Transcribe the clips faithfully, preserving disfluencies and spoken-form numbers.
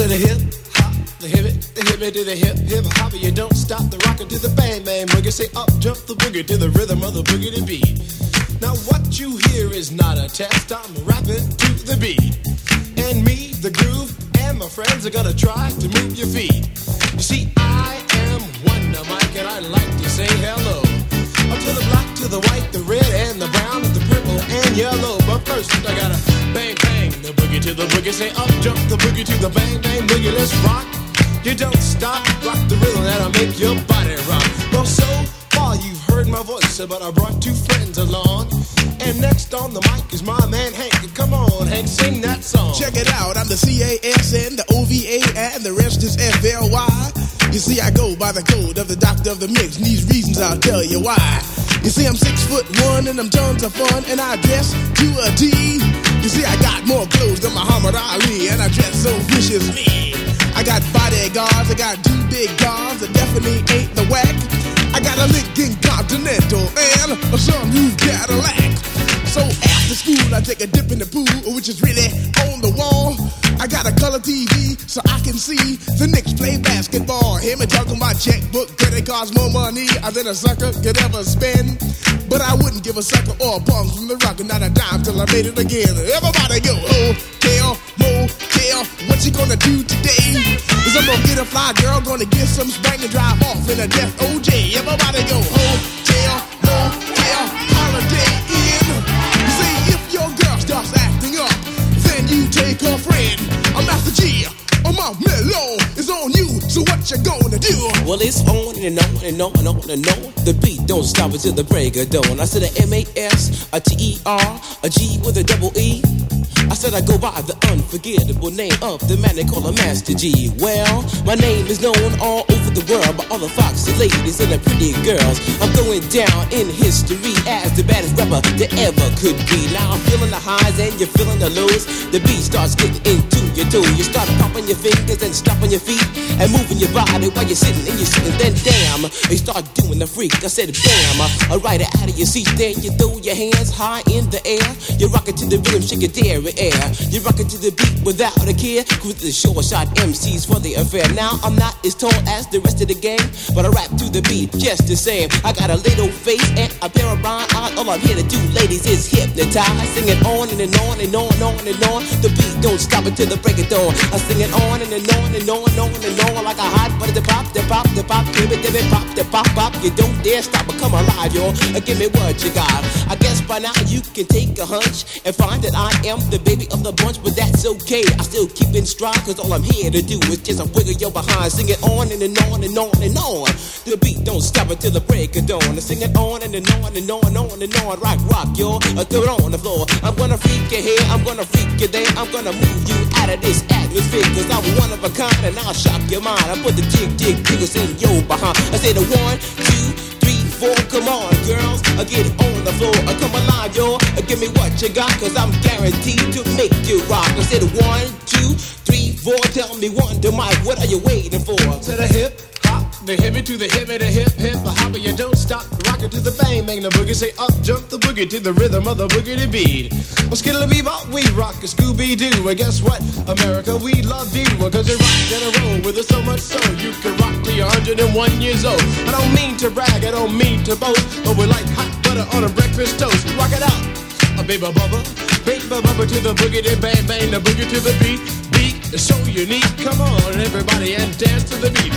to the hip hop, the hip it, the hip it to the hip hip hop. You don't stop the rocker to the bang bang boogie. Say up jump the boogie to the rhythm of the boogie to beat. Now what you hear is not a test. I'm rapping to the beat, and me, the groove, and my friends are gonna try to move your feet. You see, I am Wonder Mike, and I like to say hello. Up to the black, to the white, the red, and the brown, and the purple, and yellow. But first, I gotta bang, bang, the boogie to the boogie. Say up, jump the boogie to the bang, bang, boogie. Let's rock. You don't stop, rock the rhythm that'll make your body rock. Well, so far you've heard my voice, but I brought two friends along. And next on the mic is my man Hank. Come on, Hank, sing that song. Check it out, I'm the C A S N, the O V A, and the rest is F L Y. You see, I go by the code of the doctor of the mix, and these reasons I'll tell you why. You see, I'm six foot one, and I'm tons of fun, and I dress to a T. You see, I got more clothes than Muhammad Ali, and I dress so viciously. I got bodyguards, I got two big guns that definitely ain't the whack. I got a Lincoln Continental and a some new Cadillac. So after school, I take a dip in the pool, which is really on the wall. I got a color T V so I can see the Knicks play basketball. Hear me talking about checkbook, credit cards, more money than a sucker could ever spend. But I wouldn't give a sucker or a bum from the rock, not a dime till I made it again. Everybody go, hotel, motel, what you gonna do today? Cause I'm gonna get a fly girl, gonna get some spank and drive off in a death O J. Everybody go, hotel, motel, holiday in. You see, if your girl starts acting up, then you take her friend. I'm Master G, I'm out mellow, it's on you, so what you gonna do? Well, it's on and on and on and on and on. The beat don't stop until the break of dawn. I said a M A S, a T E R, a G with a double E. I said I go by the unforgettable name of the man they call a Master G. Well, my name is known all over the world by all the foxy ladies and the pretty girls. I'm going down in history as the baddest rapper that ever could be. Now I'm feeling the highs and you're feeling the lows. The beat starts getting into your toe. You start popping your fingers and stomping your feet and moving your body while you're sitting and you're sitting. Then damn, you start doing the freak. I said bam, I ride it out of your seat. Then you throw your hands high in the air. You rock it to the rhythm, shake your dairy air. You rock it to the beat without a care. Cruise the short shot M Cs for the affair. Now I'm not as tall as the rest of the gang, but I rap to the beat just the same. I got a little face and a pair of rhyme eyes. All I'm here to do, ladies, is hypnotize. Sing it on and, and on and on and on and on. The beat don't stop until the break of dawn. I sing it on and, and on and on and on and on like a hot butter. The pop, the pop, the pop, give it, give it, pop, the pop, pop. You don't dare stop or come alive, yo. Give me what you got. I guess by now you can take a hunch and find that I am the baby of the bunch, but that's okay. I still keep in stride, cause all I'm here to do is just a wiggle your behind. Sing it on and, and on and on and on. The beat don't stop until the break of dawn. I sing it on and, and on and on and on and on. Rock, rock, yo. I throw it on the floor. I'm gonna freak you here, I'm gonna freak you there. I'm gonna move you out of this atmosphere, cause I'm one of a kind and I'll shock your mind. I put the jig, jig, jiggles in your behind. I say the one, two, three, four, come on, girls, I get it on the floor. I come alive, yo, give me what you got, cause I'm guaranteed to make you rock. I said one, two, three, four, tell me one, to Mike, what are you waiting for? To the hip hop, the hippie to the hippie, the hip hip, the hopper, you don't stop, rock it to the bang, bang the boogie, say up, jump the boogie to the rhythm of the boogie to beat. Well, skittle bebop, we rock a Scooby-Doo, and guess what, America, we love you, cause you rock in a row with us so much so, you can rock till you're one hundred and one years old. I don't mean to brag, I don't mean to boast, but we're like hot butter on a breakfast toast. Rock it out, a baby bubba, baby bubba to the boogie, then bang bang the boogie to the beat. Beat is so unique. Come on, everybody, and dance to the beat.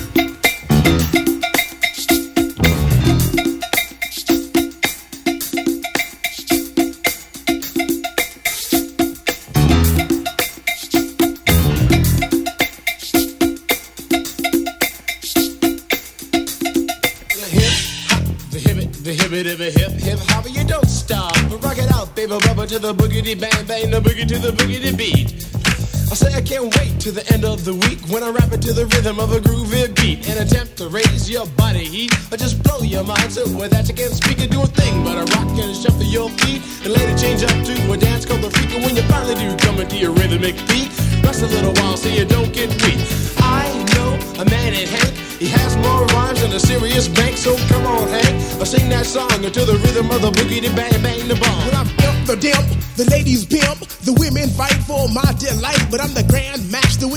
The hip hip hip hip hopper, you don't stop. Rock it out, baby, rubber to the boogity bang bang, the boogie to the boogity beat. I say I can't wait to the end of the week when I rap it to the rhythm of a groovy beat and attempt to raise your body heat or just blow your mind so with that you can't speak and do a thing but a rock and shuffle your feet and later change up to a dance called the freak. And when you finally do come into your rhythmic beat, rest a little while so you don't get weak. I know a man named Hank. He has more rhymes than a serious bank, so come on, Hank, I'll sing that song to the rhythm of the boogie, the bang, bang, the bomb. When I'm imp, the dimp, the ladies pimp, the women fight for my delight, but I'm the grand master with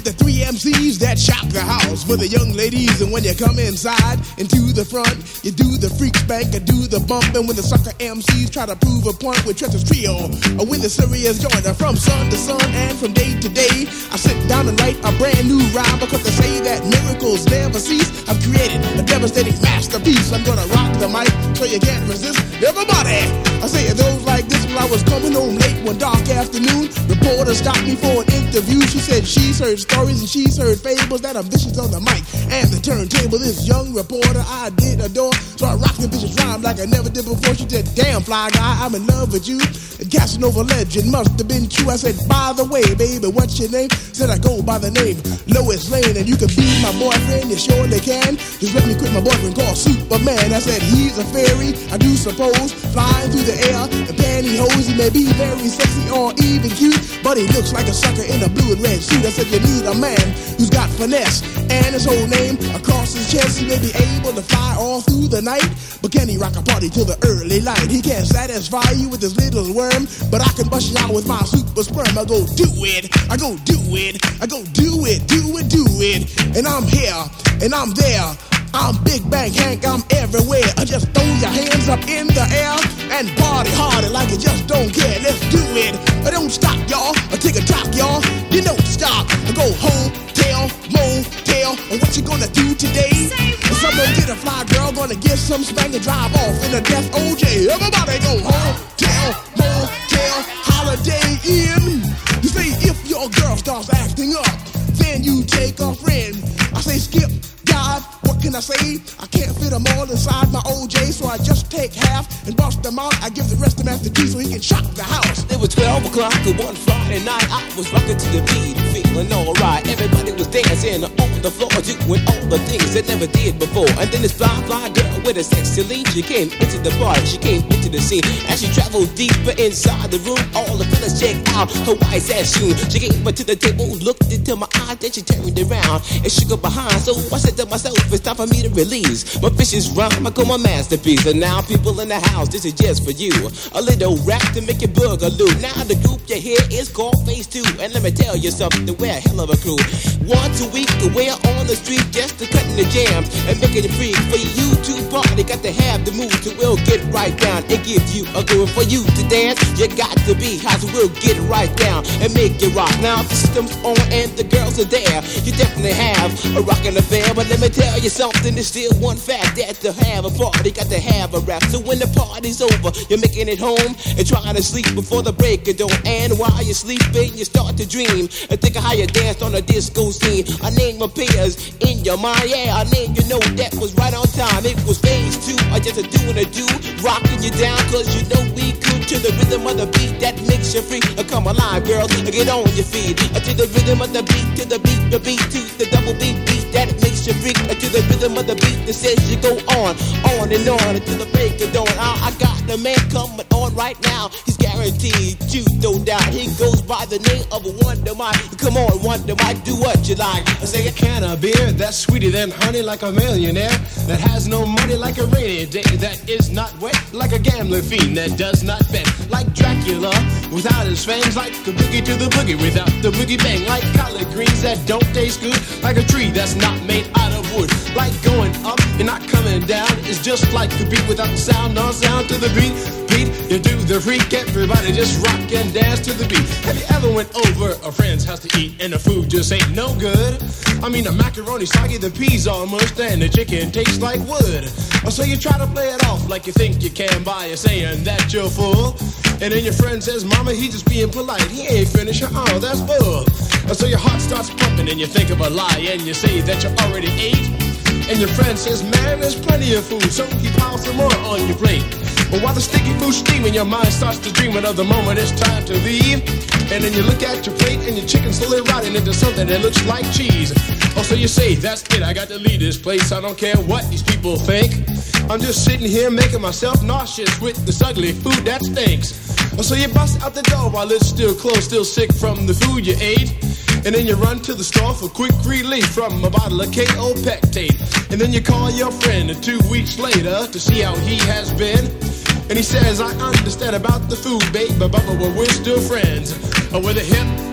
with the three M Cs that shock the house for the young ladies. And when you come inside into the front, you do the freak spank and do the bump. And when the sucker M Cs try to prove a point with Treacher's Trio, or when the serious joiner from sun to sun and from day to day, I sit down and write a brand new rhyme because they say that miracles never cease. I've created a devastating masterpiece. I'm gonna rock the mic so you can't resist. Everybody, I say it goes like this. While I was coming home late one dark afternoon, reporter stopped me for an interview. She said she's heard stories and she's heard fables that are vicious on the mic and the turntable. This young reporter I did adore, so I rocked the vicious rhyme like I never did before. She said, damn fly guy, I'm in love with you. And Casanova legend must have been true. I said, by the way, baby, what's your name? Said I go by the name Lois Lane, and you can be my boyfriend, you surely can. Just let me quit my boyfriend called Superman. I said, he's a fairy, I do suppose, flying through the air in pantyhose. He may be very sexy or even cute, but he looks like a sucker in a blue and red suit. I said, you need a man who's got finesse and his whole name across his chest. He may be able to fly all through the night, but can he rock a party till the early light? He can't satisfy you with his little worm, but I can bust you out with my super sperm. I go do it, I go do it, I go do it, do it, do it. And I'm here, and I'm there. I'm Big Bang Hank, I'm everywhere. I just throw your hands up in the air and party harder like you just don't care. Let's do it. I don't stop, y'all. I take a top, y'all. You don't stop. I go home, tell, motel. And what you gonna do today? Someone get a fly girl, gonna get some spank and drive off in a death O J. Everybody go home, tell, motel, Holiday Inn. You say if your girl starts acting up, then you take a friend. I say skip, dive, what can I say? I can't fit them all inside my O J, so I just take half and bust them out. I give the rest to Master G so he can shock the house. It was twelve o'clock and one Friday night. I was rocking to the beat, feeling alright. Everybody was dancing on the floor, doing all the things they never did before. And then this fly, fly girl with a sexy lead, she came into the party, she came into the scene. As she traveled deeper inside the room, all the fellas checked out her white ass shoe. She came up to the table, looked into my eyes, then she turned around and shook her behind. So I said to myself, it's time for me to release my vicious rhyme. I call my masterpiece. And now people in the house, this is just for you. A little rap to make you boogaloo. Now the group you hear is called Phase Two. And let me tell you something, we're a hell of a crew. Once a week, we're on the street just to cutting the jam and making it free for you to party. Got to have the mood to we'll get right down and give you a groove. For you to dance, you got to be hot, so we'll get it right down and make it rock. Now the system's on and the girls are there, you definitely have a rockin' affair. But let me tell you something, there's still one fact, that to have a party, got to have a rap. So when the party's over, you're making it home and trying to sleep before the break of dawn. And while you're sleeping, you start to dream and think of how you danced on a disco scene. A name appears in your mind, yeah, a name you know that was right on time. It was Phase Two, or just a doing a do, rocking you down, cause you know we could, to the rhythm of the beat that makes you free. Uh, come alive, girls, get on your feet. Uh, to the rhythm of the beat, to the beat, the beat, to the double beat, beat that makes you freak. Uh, to the rhythm of the beat that says you go on, on and on until the break of dawn. Uh, I got the man coming on right now. He's guaranteed to, no doubt. He goes by the name of Wonder Mike. Come on, Wonder Mike, do what you like. I say a can of beer that's sweeter than honey, like a millionaire that has no money, like a rainy day that is not wet, like a gambling fiend that does not bet, like Dracula without his fangs, like a boogie to the boogie without the boogie bang, like collard greens that don't taste good, like a tree that's not made out of wood, like going up and not coming down. It's just like a beat without the sound, no sound to the beat. Beat, you do the freak, everybody just rock and dance to the beat. Have you ever went over a friend's house to eat and the food just ain't no good? I mean, the macaroni soggy, the peas all mushed, and the chicken tastes like wood. So you try to play it off like you think you can by saying that you're full. And then your friend says, mama, he just being polite, he ain't finished, oh, that's bull. So your heart starts pumping and you think of a lie and you say that you already ate. And your friend says, man, there's plenty of food, so he piles some more on your plate. But while the sticky food's steaming, your mind starts to dream of the moment it's time to leave. And then you look at your plate and your chicken's slowly rotting into something that looks like cheese. Oh, so you say, that's it, I got to leave this place, I don't care what these people think. I'm just sitting here making myself nauseous with this ugly food that stinks. Oh, so you bust out the door while it's still closed, still sick from the food you ate. And then you run to the store for quick relief from a bottle of K O Pectate. And then you call your friend two weeks later to see how he has been. And he says, I understand about the food, babe, but, but we're still friends. With a hip hop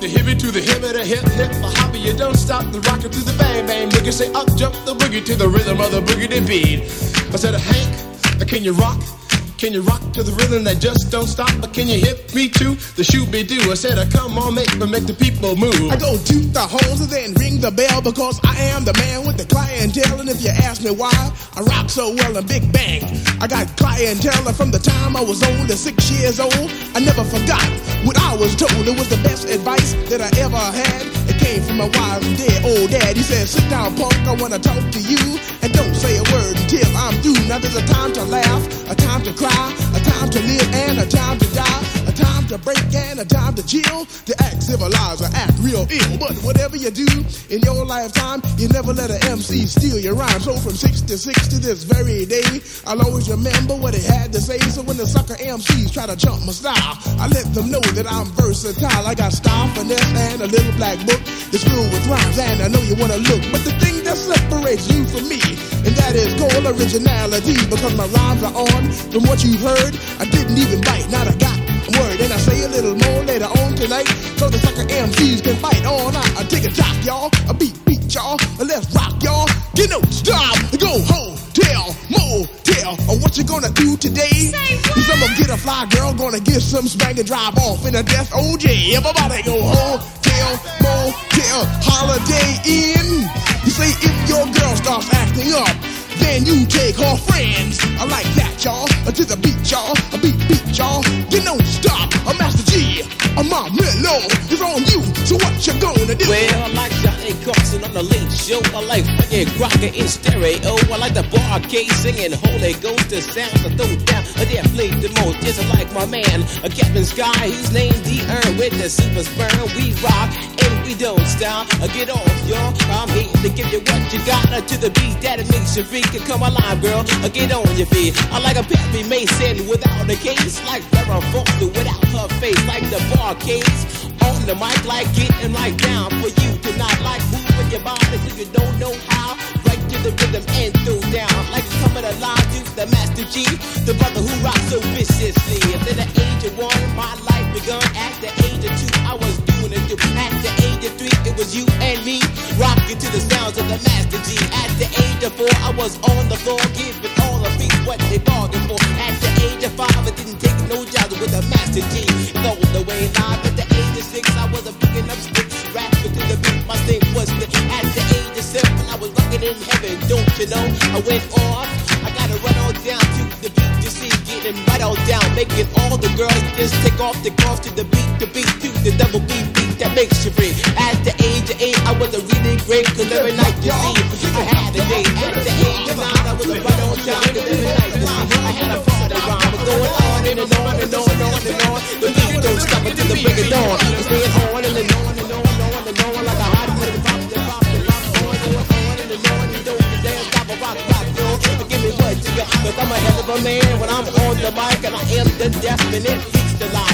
the hippie to the hip, the hip, hip, the hopper. You don't stop the rocker to the bang, bang boogie. Say up, jump the boogie to the rhythm of the boogie beat. I said, Hank, can you rock? Can you rock to the rhythm that just don't stop? But can you hit me to the shoot-be-doo? I said, come on, make me make the people move. I go toot the horns and then ring the bell because I am the man with the clientele. And if you ask me why I rock so well in Big Bang, I got clientele from the time I was only six years old. I never forgot what I was told. It was the best advice that I ever had. It came from my wise and dead old dad. He said, sit down, punk, I want to talk to you. And don't say a word until I'm through. Now there's a time to laugh, a time to cry, a time to live and a time to die, a time to break and a time to chill, to act civilized or act real ill. But whatever you do in your lifetime, you never let an M C steal your rhyme. So from sixty-six to this very day, I'll always remember what he had to say. So when the sucker M Cs try to jump my style, I let them know that I'm versatile. I got style, finesse, and a little black book that's filled with rhymes, and I know you wanna look. But the thing that separates you from me, and that is called originality, because my rhymes are on from what you heard. I didn't even bite, not a got a word, and I say a little more later on tonight, so the sucker M Cs can fight all night. I take a jock, y'all, a beat, beat, y'all, let's rock, y'all. Get no stop, go home, tell, motel, or what you gonna do today? Cause I'm gonna get a fly girl, gonna get some spank and drive off in a death O J. Everybody go home, tell, motel, Holiday Inn. You say if your girl starts acting up, then you take her friends. I like that, y'all. To the beat, y'all. A beat, beat, y'all. You don't stop. A Master G. A my mellow. It's on you. So what you gonna do? Well, I like Johnny Carson on the Late Show. I like Frankie Crocker in stereo. I like the barcade singing Holy Ghost. The sounds I throw down. I dare play the most. Just like my man, a Captain Sky, whose name's D-Earn with the super sperm. We rock and we don't stop. Get off, y'all. I'm here to give you what you got. To the beat that it makes you freak. Come alive, girl. Get on your feet. I like a Perry Mason without a case. Like Farrah Fawcett without her face. Like the barcades on the mic. Like getting right down for you tonight. Like moving your body so you don't know how. Right to the rhythm and throw down. Like coming alive to the Master G, the brother who rocks so viciously. At the age of one, my life begun. At the age of two, I was doing it too. At the age of three, it was you and me rocking to the sounds of the Master G. At the age of four, I was on the floor giving all the beats what they bargained for. At the age of five, I didn't take no jobs with the Master G. All the way live. At the age of six, I was a picking up sticks, rapping to the beat. My thing was lit. At the age of seven, I was rocking in heaven. Don't you know? I went off. I gotta run on down to the beat to see, getting right on down, making all the girls just take off the girls to the beat, the beat to the double beat beat that makes you free. At the age of eight, I was a really great, cause every night you see, I had a day. At the age of nine, I was a right on down, cause every night you see, I had a party rhyme. I was going on and on and on and on and on. The beat don't stop until the break of dawn. It's staying on and on and on and on and on like a hot minute pop, pop, pop, pop, on and on and on and don't dance, stop a rock, rock, yo. Give me what you got, cause I'm a hell of a man when I'm on the mic and I am the definite beats the line.